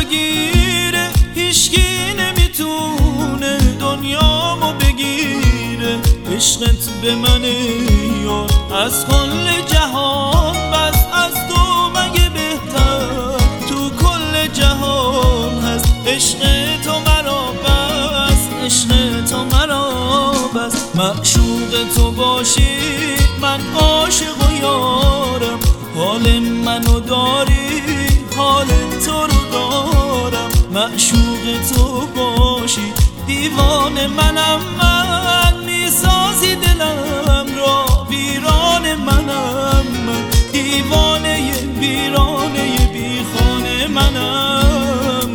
گیره، هیچکی نمیتونه دنیامو بگیره. عشقت به منه یار از کل جهان، بس از تو مگه بهتر تو کل جهان هست. عشق تو مرا بس، عشق تو مرا بس. معشوق تو باشی من عاشق و یارم، حال منو داری حال تو رو دارم. معشوق تو باشی دیوانه منم، من میسازی دلم را ویران منم. من دیوانه ویرانه بی خانه منم.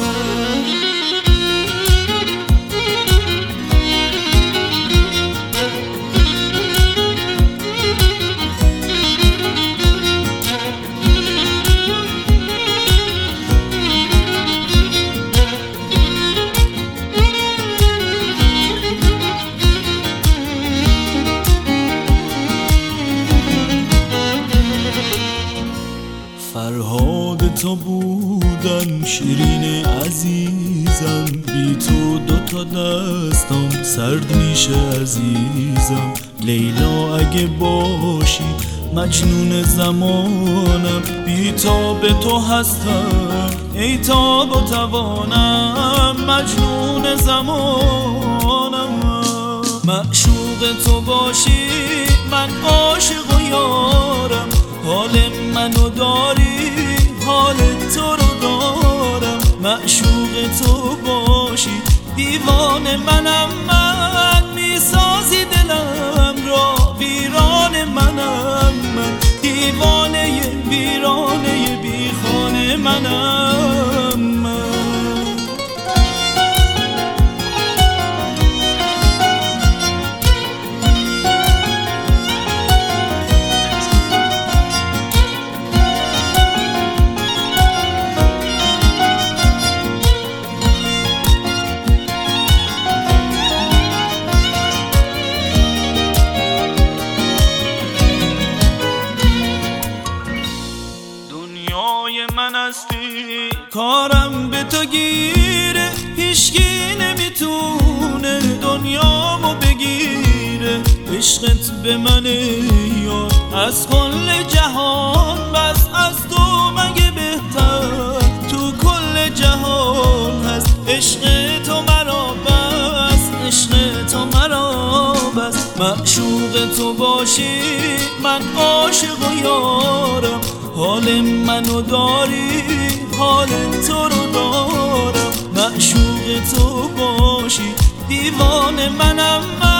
فرهاد تو بودم شیرین عزیزم، بی تو دوتا دستم سرد میشه عزیزم. لیلا اگه باشی مجنون زمانم، بی تا به تو هستم ای تاب و توانم. مجنون زمانم معشوق تو باشی من عاشق و یارم، حال منو داری حال تو رو دارم. معشوق تو باشی دیوانه منم، من میسازی دلم را ویران منم. من دیوانه ویرانه بی خانه منم. من هستی کارم به تو گیره، هیچکی نمیتونه دنیامو بگیره. عشقت به منه یار از کل جهان، بس از تو مگه بهتر تو کل جهان هست. عشق تو مرا بس، عشق تو مرا بس. معشوق تو باشی من عاشق و یارم، حال منو داری حال تو رو دارم. معشوق تو باشی دیوانه منم.